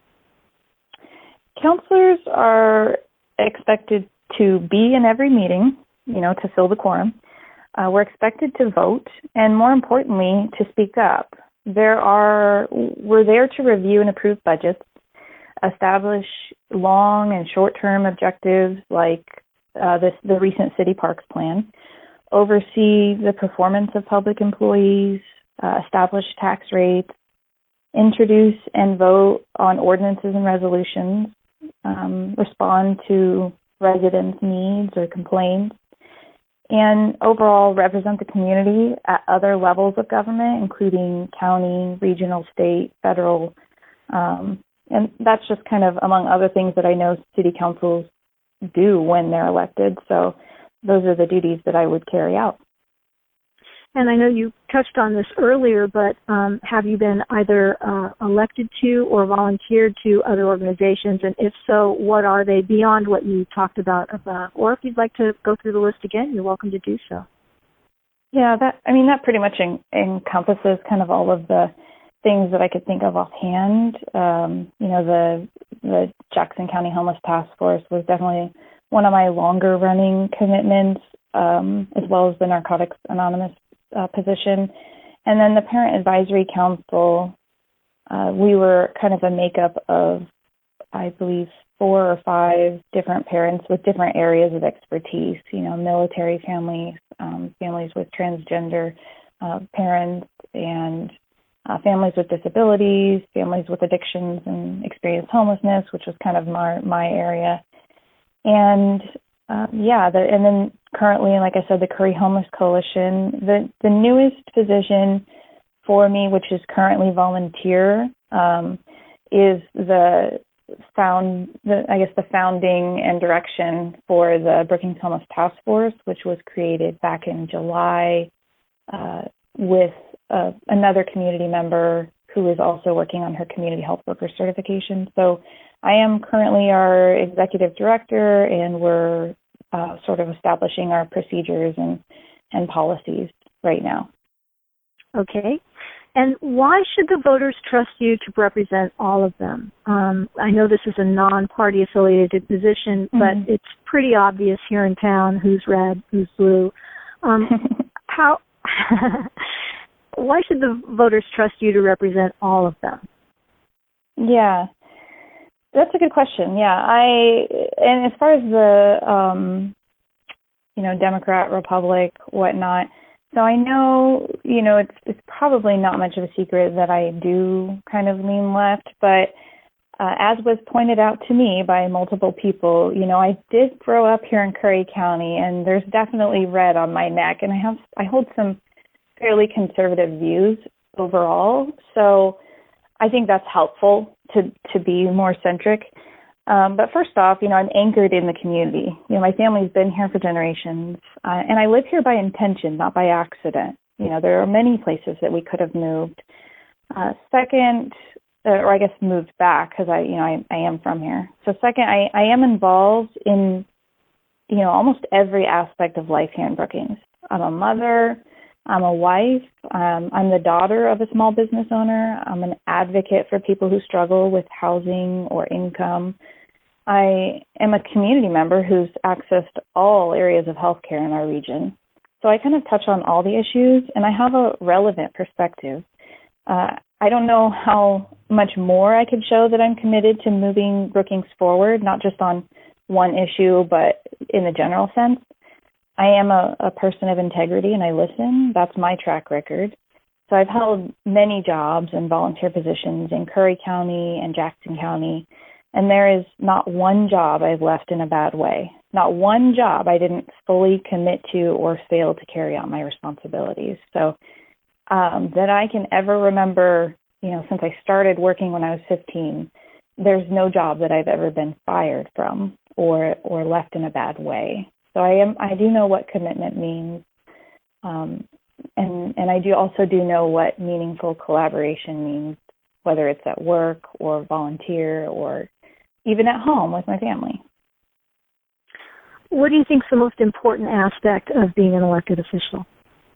Counselors are expected to be in every meeting, you know, to fill the quorum. Uh, we're expected to vote, and more importantly, to speak up. There are, we're there to review and approve budgets, establish long and short-term objectives like uh, this, the recent City Parks Plan, oversee the performance of public employees, uh, establish tax rates, introduce and vote on ordinances and resolutions, um, respond to residents' needs or complaints, and overall represent the community at other levels of government, including county, regional, state, federal. Um, and that's just kind of among other things that I know city councils do when they're elected. So those are the duties that I would carry out. And I know you touched on this earlier, but um, have you been either uh, elected to or volunteered to other organizations? And if so, what are they beyond what you talked about? about? Or if you'd like to go through the list again, you're welcome to do so. Yeah, that I mean, that pretty much en- encompasses kind of all of the things that I could think of offhand. Um, you know, the the Jackson County Homeless Task Force was definitely one of my longer running commitments, um, as well as the Narcotics Anonymous Uh, position. And then the Parent Advisory Council, uh, we were kind of a makeup of, I believe, four or five different parents with different areas of expertise, you know, military families, um, families with transgender uh, parents, and uh, families with disabilities, families with addictions and experienced homelessness, which was kind of my, my area. And uh, yeah, the, and then currently, like I said, the Curry Homeless Coalition, the, the newest position for me, which is currently volunteer, um, is the found, the, I guess, the founding and direction for the Brookings Homeless Task Force, which was created back in July uh, with uh, another community member who is also working on her community health worker certification. So I am currently our executive director, and we're uh, sort of establishing our procedures and, and policies right now. Okay. And why should the voters trust you to represent all of them? Um, I know this is a non-party affiliated position, but mm-hmm. it's pretty obvious here in town who's red, who's blue. Um, how? Why should the voters trust you to represent all of them? Yeah, that's a good question. Yeah, I and as far as the um, you know, Democrat, Republic, whatnot. So I know, you know, it's it's probably not much of a secret that I do kind of lean left, but uh, as was pointed out to me by multiple people, you know, I did grow up here in Curry County, and there's definitely red on my neck, and I have I hold some fairly conservative views overall. So I think that's helpful to to be more centric. Um, but first off, you know, I'm anchored in the community. You know, my family's been here for generations, uh, and I live here by intention, not by accident. You know, there are many places that we could have moved. Uh, second, uh, or I guess moved back, because I, you know, I, I am from here. So second, I, I am involved in, you know, almost every aspect of life here in Brookings. I'm a mother. I'm a wife. Um, I'm the daughter of a small business owner. I'm an advocate for people who struggle with housing or income. I am a community member who's accessed all areas of healthcare in our region. So I kind of touch on all the issues, and I have a relevant perspective. Uh, I don't know how much more I could show that I'm committed to moving Brookings forward, not just on one issue, but in the general sense. I am a, a person of integrity, and I listen. That's my track record. So I've held many jobs and volunteer positions in Curry County and Jackson County, and there is not one job I've left in a bad way. Not one job I didn't fully commit to or fail to carry out my responsibilities. So um, that I can ever remember, you know, since I started working when I was fifteen, there's no job that I've ever been fired from or or left in a bad way. So I am I do know what commitment means, um, and and I do also do know what meaningful collaboration means, whether it's at work or volunteer or even at home with my family. What do you think is the most important aspect of being an elected official?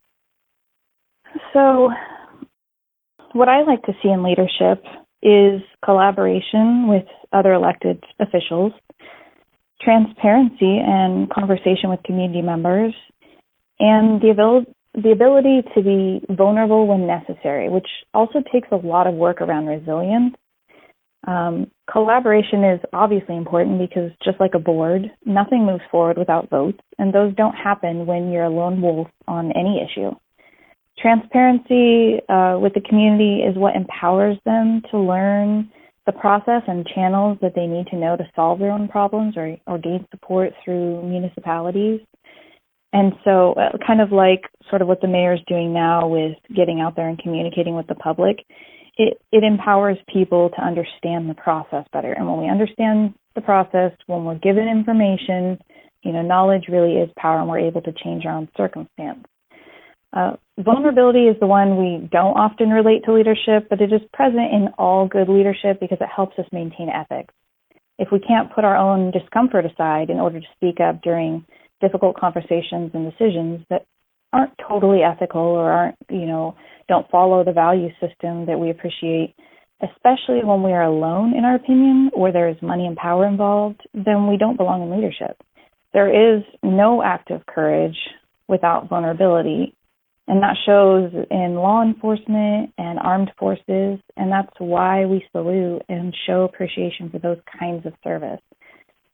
So what I like to see in leadership is collaboration with other elected officials, transparency and conversation with community members, and the ability, the ability to be vulnerable when necessary, which also takes a lot of work around resilience. Um, collaboration is obviously important because just like a board, nothing moves forward without votes, and those don't happen when you're a lone wolf on any issue. Transparency uh, with the community is what empowers them to learn the process and channels that they need to know to solve their own problems or, or gain support through municipalities. And so uh, kind of like sort of what the mayor's doing now with getting out there and communicating with the public, it, it empowers people to understand the process better. And when we understand the process, when we're given information, you know, knowledge really is power, and we're able to change our own circumstance. Uh, vulnerability is the one we don't often relate to leadership, but it is present in all good leadership because it helps us maintain ethics. If we can't put our own discomfort aside in order to speak up during difficult conversations and decisions that aren't totally ethical or aren't, you know, don't follow the value system that we appreciate, especially when we are alone in our opinion or there is money and power involved, then we don't belong in leadership. There is no act of courage without vulnerability. And that shows in law enforcement and armed forces, and that's why we salute and show appreciation for those kinds of service.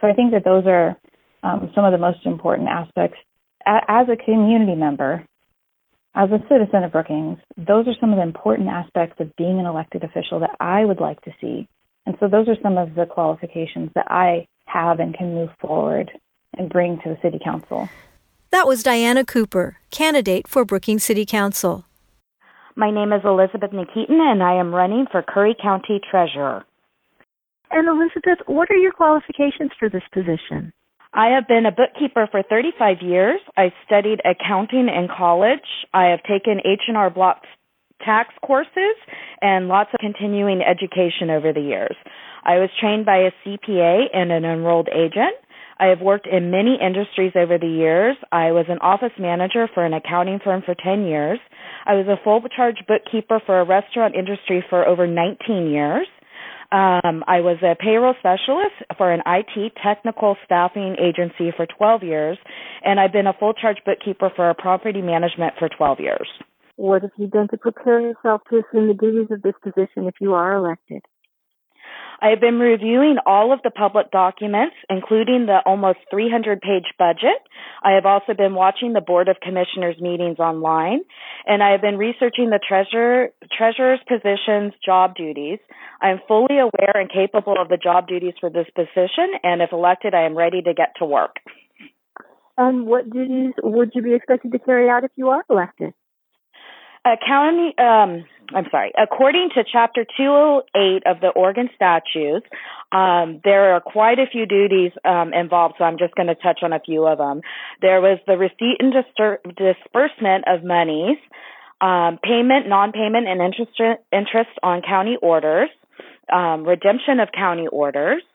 So I think that those are um, some of the most important aspects. A- as a community member, as a citizen of Brookings, those are some of the important aspects of being an elected official that I would like to see. And so those are some of the qualifications that I have and can move forward and bring to the City Council. That was Diana Cooper, candidate for Brookings City Council. My name is Elizabeth Nikitin, and I am running for Curry County Treasurer. And Elizabeth, what are your qualifications for this position? I have been a bookkeeper for thirty-five years. I studied accounting in college. I have taken H and R Block tax courses and lots of continuing education over the years. I was trained by a C P A and an enrolled agent. I have worked in many industries over the years. I was an office manager for an accounting firm for ten years. I was a full-charge bookkeeper for a restaurant industry for over nineteen years. Um, I was a payroll specialist for an I T technical staffing agency for twelve years, and I've been a full-charge bookkeeper for a property management for twelve years. What have you done to prepare yourself to assume the duties of this position if you are elected? I have been reviewing all of the public documents, including the almost three hundred page budget. I have also been watching the Board of Commissioners meetings online, and I have been researching the treasurer, treasurer's position's job duties. I am fully aware and capable of the job duties for this position, and if elected, I am ready to get to work. And what duties would you be expected to carry out if you are elected? Uh, county, um, I'm sorry, according to Chapter two oh eight of the Oregon statutes, um, there are quite a few duties um, involved, so I'm just going to touch on a few of them. There was the receipt and distur- disbursement of monies, um, payment, non-payment, and interest, interest on county orders, um, redemption of county orders.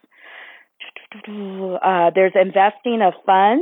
Uh, there's investing of funds,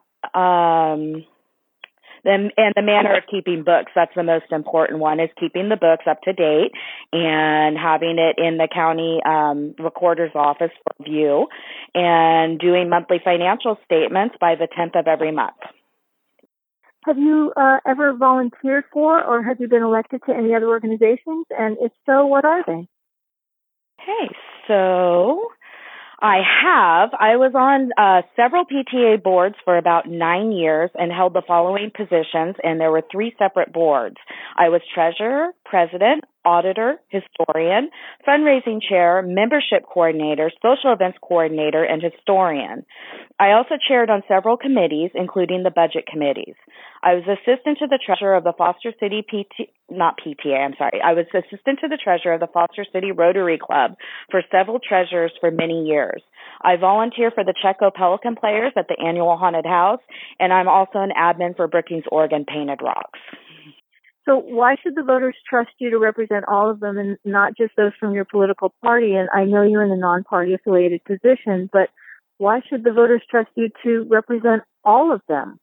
um... And the manner of keeping books, that's the most important one, is keeping the books up to date and having it in the county um, recorder's office for view and doing monthly financial statements by the tenth of every month. Have you uh, ever volunteered for or have you been elected to any other organizations? And if so, what are they? Okay, so I have. I was on uh, several P T A boards for about nine years and held the following positions, and there were three separate boards. I was treasurer, president, auditor, historian, fundraising chair, membership coordinator, social events coordinator, and historian. I also chaired on several committees, including the budget committees. I was assistant to the treasurer of the Foster City P T, not P T A, I'm sorry. I was assistant to the treasurer of the Foster City Rotary Club for several treasurers for many years. I volunteer for the Checo Pelican Players at the annual haunted house, and I'm also an admin for Brookings, Oregon Painted Rocks. So why should the voters trust you to represent all of them and not just those from your political party? And I know you're in a non-party affiliated position, but why should the voters trust you to represent all of them?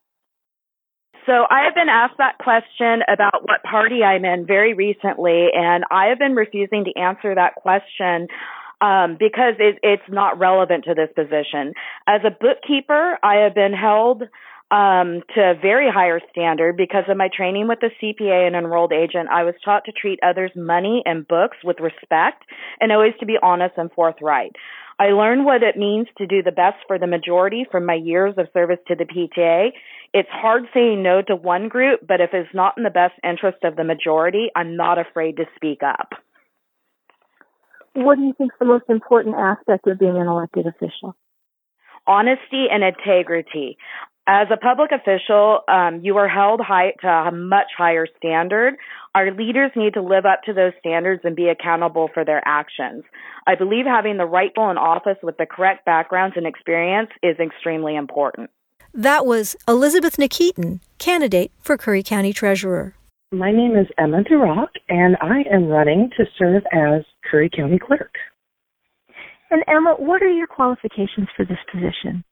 So I have been asked that question about what party I'm in very recently, and I have been refusing to answer that question um, because it, it's not relevant to this position. As a bookkeeper, I have been held um, to a very higher standard because of my training with the C P A and enrolled agent. I was taught to treat others' money and books with respect and always to be honest and forthright. I learned what it means to do the best for the majority from my years of service to the P T A. It's hard saying no to one group, but if it's not in the best interest of the majority, I'm not afraid to speak up. What do you think is the most important aspect of being an elected official? Honesty and integrity. As a public official, um, you are held high to a much higher standard. Our leaders need to live up to those standards and be accountable for their actions. I believe having the right people in office with the correct backgrounds and experience is extremely important. That was Elizabeth Nikitin, candidate for Curry County Treasurer. My name is Emma Durock, and I am running to serve as Curry County Clerk. And Emma, what are your qualifications for this position?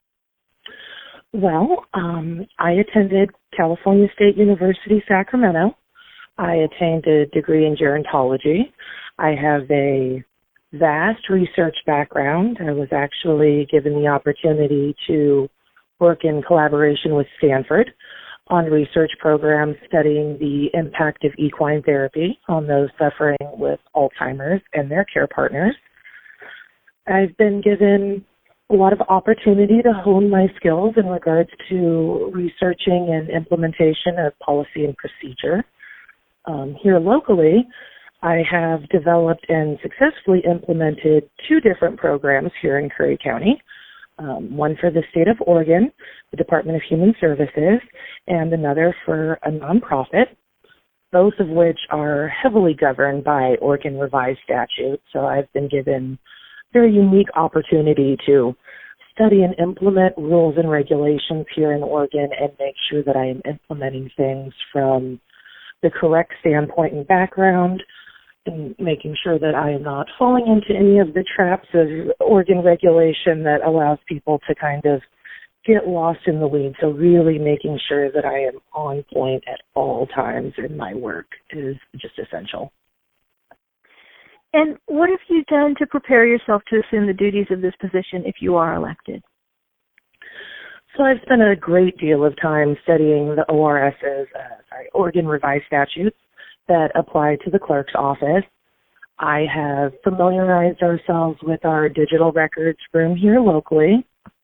Well, um, I attended California State University, Sacramento. I attained a degree in gerontology. I have a vast research background. I was actually given the opportunity to work in collaboration with Stanford on research programs studying the impact of equine therapy on those suffering with Alzheimer's and their care partners. I've been given a lot of opportunity to hone my skills in regards to researching and implementation of policy and procedure. Um, here locally, I have developed and successfully implemented two different programs here in Curry County, um, one for the state of Oregon, the Department of Human Services, and another for a nonprofit, both of which are heavily governed by Oregon revised statute. So I've been given very unique opportunity to study and implement rules and regulations here in Oregon and make sure that I am implementing things from the correct standpoint and background, and making sure that I am not falling into any of the traps of Oregon regulation that allows people to kind of get lost in the weeds. So really making sure that I am on point at all times in my work is just essential. And what have you done to prepare yourself to assume the duties of this position if you are elected? So I've spent a great deal of time studying the O R S's, uh, sorry, Oregon revised statutes that apply to the clerk's office. I have familiarized ourselves with our digital records room here locally.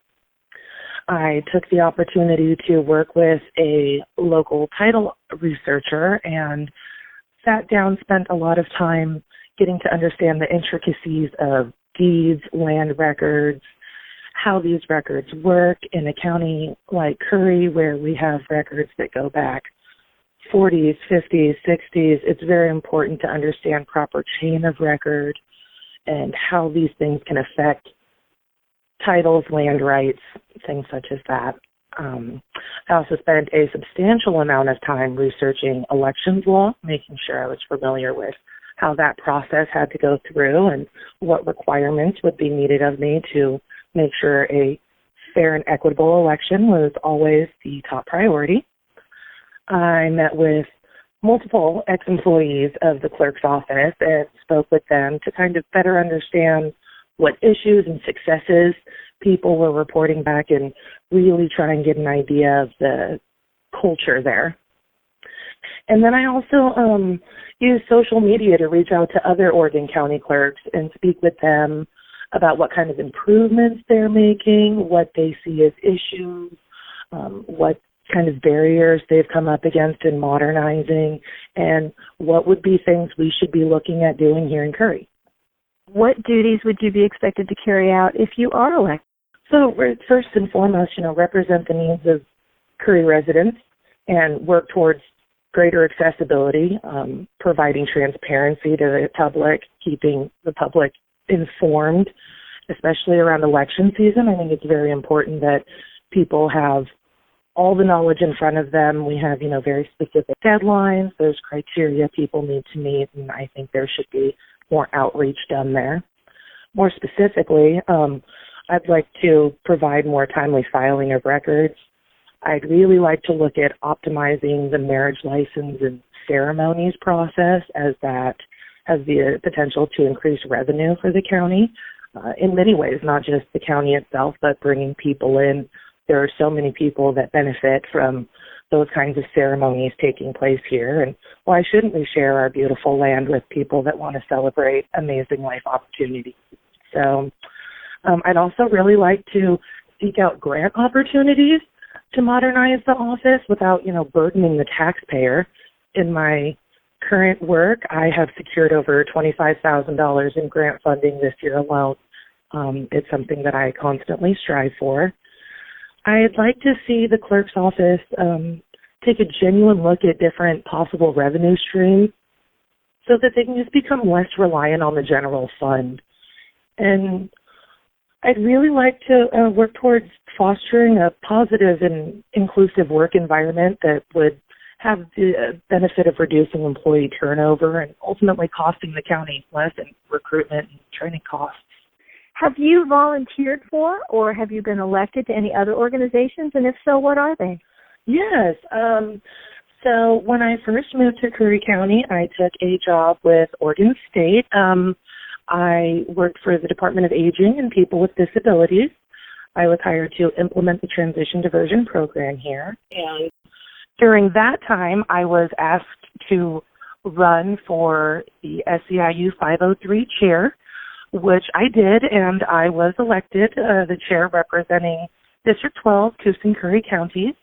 I took the opportunity to work with a local title researcher and sat down, spent a lot of time getting to understand the intricacies of deeds, land records, how these records work in a county like Curry where we have records that go back forties, fifties, sixties. It's very important to understand proper chain of record and how these things can affect titles, land rights, things such as that. Um, I also spent a substantial amount of time researching elections law, making sure I was familiar with how that process had to go through and what requirements would be needed of me to make sure a fair and equitable election was always the top priority. I met with multiple ex-employees of the clerk's office and spoke with them to kind of better understand what issues and successes people were reporting back and really try and get an idea of the culture there. And then I also um, use social media to reach out to other Oregon County clerks and speak with them about what kind of improvements they're making, what they see as issues, um, what kind of barriers they've come up against in modernizing, and what would be things we should be looking at doing here in Curry. What duties would you be expected to carry out if you are elected? So first and foremost, you know, represent the needs of Curry residents and work towards greater accessibility, um, providing transparency to the public, keeping the public informed, especially around election season. I think it's very important that people have all the knowledge in front of them. We have, you know, very specific deadlines. There's criteria people need to meet, and I think there should be more outreach done there. More specifically, um, I'd like to provide more timely filing of records. I'd really like to look at optimizing the marriage license and ceremonies process, as that has the potential to increase revenue for the county uh, in many ways, not just the county itself, but bringing people in. There are so many people that benefit from those kinds of ceremonies taking place here, and why shouldn't we share our beautiful land with people that want to celebrate amazing life opportunities? So um, I'd also really like to seek out grant opportunities to modernize the office without, you know, burdening the taxpayer. In my current work, I have secured over twenty-five thousand dollars in grant funding this year alone. Um, it's something that I constantly strive for. I'd like to see the clerk's office um, take a genuine look at different possible revenue streams so that they can just become less reliant on the general fund. And I'd really like to uh, work towards fostering a positive and inclusive work environment that would have the benefit of reducing employee turnover and ultimately costing the county less in recruitment and training costs. Have you volunteered for or have you been elected to any other organizations? And if so, what are they? Yes. Um, so when I first moved to Curry County, I took a job with Oregon State. Um, I worked for the Department of Aging and People with Disabilities. I was hired to implement the transition diversion program here. And during that time, I was asked to run for the S E I U five oh three chair, which I did, and I was elected uh, the chair representing District twelve, Coos and Curry counties.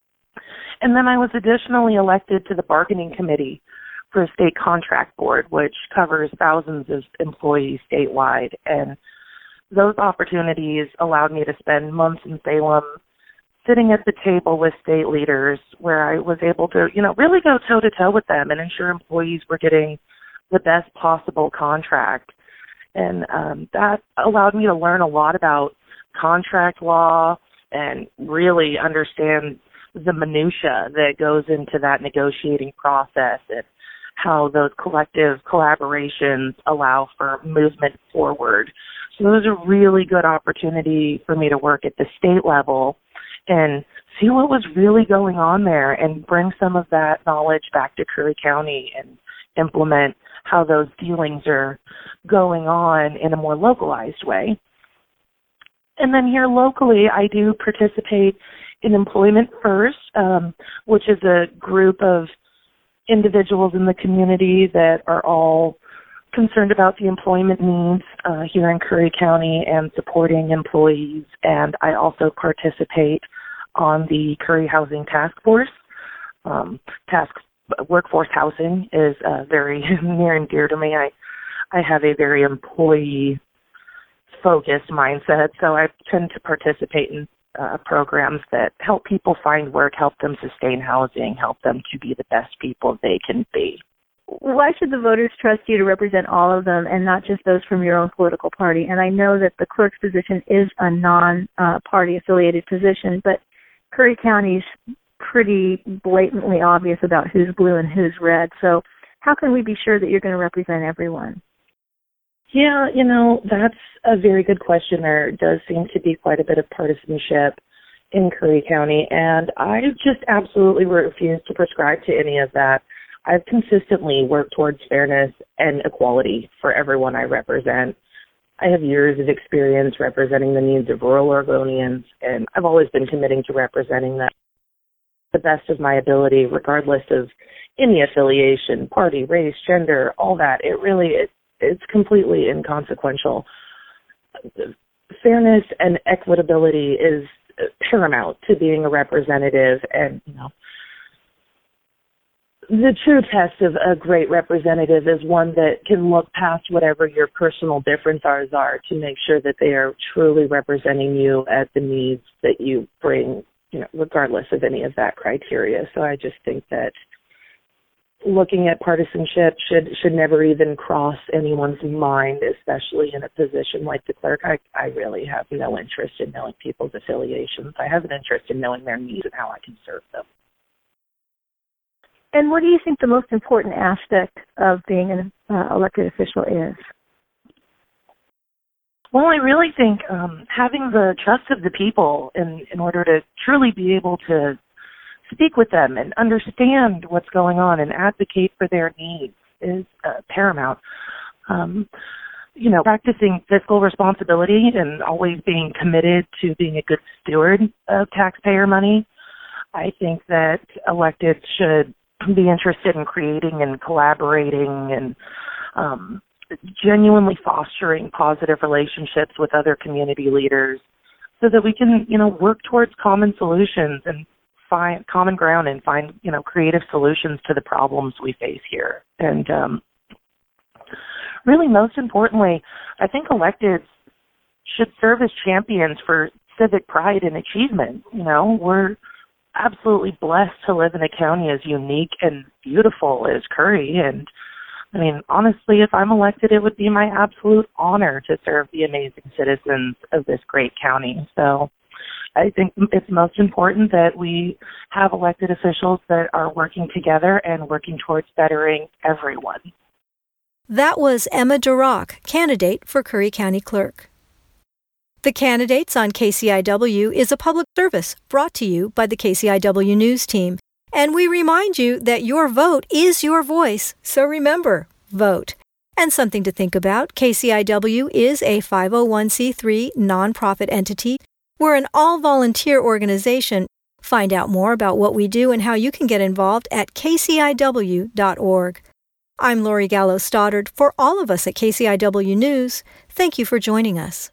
And then I was additionally elected to the bargaining committee for a state contract board, which covers thousands of employees statewide. And those opportunities allowed me to spend months in Salem sitting at the table with state leaders where I was able to, you know, really go toe-to-toe with them and ensure employees were getting the best possible contract. And um, that allowed me to learn a lot about contract law and really understand the minutia that goes into that negotiating process and how those collective collaborations allow for movement forward. So it was a really good opportunity for me to work at the state level and see what was really going on there and bring some of that knowledge back to Curry County and implement how those dealings are going on in a more localized way. And then here locally, I do participate in Employment First, um, which is a group of individuals in the community that are all concerned about the employment needs uh, here in Curry County and supporting employees. And I also participate on the Curry Housing Task Force. Um, task Workforce housing is uh, very near and dear to me. I, I have a very employee-focused mindset, so I tend to participate in uh, programs that help people find work, help them sustain housing, help them to be the best people they can be. Why should the voters trust you to represent all of them and not just those from your own political party? And I know that the clerk's position is a non-party affiliated position, but Curry County's pretty blatantly obvious about who's blue and who's red. So how can we be sure that you're going to represent everyone? Yeah, you know, that's a very good question. There does seem to be quite a bit of partisanship in Curry County, and I just absolutely refuse to prescribe to any of that. I've consistently worked towards fairness and equality for everyone I represent. I have years of experience representing the needs of rural Oregonians, and I've always been committing to representing them the best of my ability, regardless of any affiliation, party, race, gender, all that. It really, it, it's completely inconsequential. Fairness and equitability is paramount to being a representative, and, you know, the true test of a great representative is one that can look past whatever your personal differences are to make sure that they are truly representing you at the needs that you bring, you know, regardless of any of that criteria. So I just think that looking at partisanship should should never even cross anyone's mind, especially in a position like the clerk. I, I really have no interest in knowing people's affiliations. I have an interest in knowing their needs and how I can serve them. And what do you think the most important aspect of being an uh, elected official is? Well, I really think um, having the trust of the people in, in order to truly be able to speak with them and understand what's going on and advocate for their needs is uh, paramount. Um, you know, practicing fiscal responsibility and always being committed to being a good steward of taxpayer money. I think that electeds should be interested in creating and collaborating and um, genuinely fostering positive relationships with other community leaders so that we can, you know, work towards common solutions and find common ground and find, you know, creative solutions to the problems we face here. And um, really, most importantly, I think electeds should serve as champions for civic pride and achievement. You know, we're absolutely blessed to live in a county as unique and beautiful as Curry. And I mean, honestly, if I'm elected, it would be my absolute honor to serve the amazing citizens of this great county. So I think it's most important that we have elected officials that are working together and working towards bettering everyone. That was Emma Durock, candidate for Curry County Clerk. The Candidates on K C I W is a public service brought to you by the K C I W News Team. And we remind you that your vote is your voice, so remember, vote. And something to think about, K C I W is a five oh one c three nonprofit entity. We're an all-volunteer organization. Find out more about what we do and how you can get involved at k c i w dot org. I'm Lori Gallo Stoddard. For all of us at K C I W News, thank you for joining us.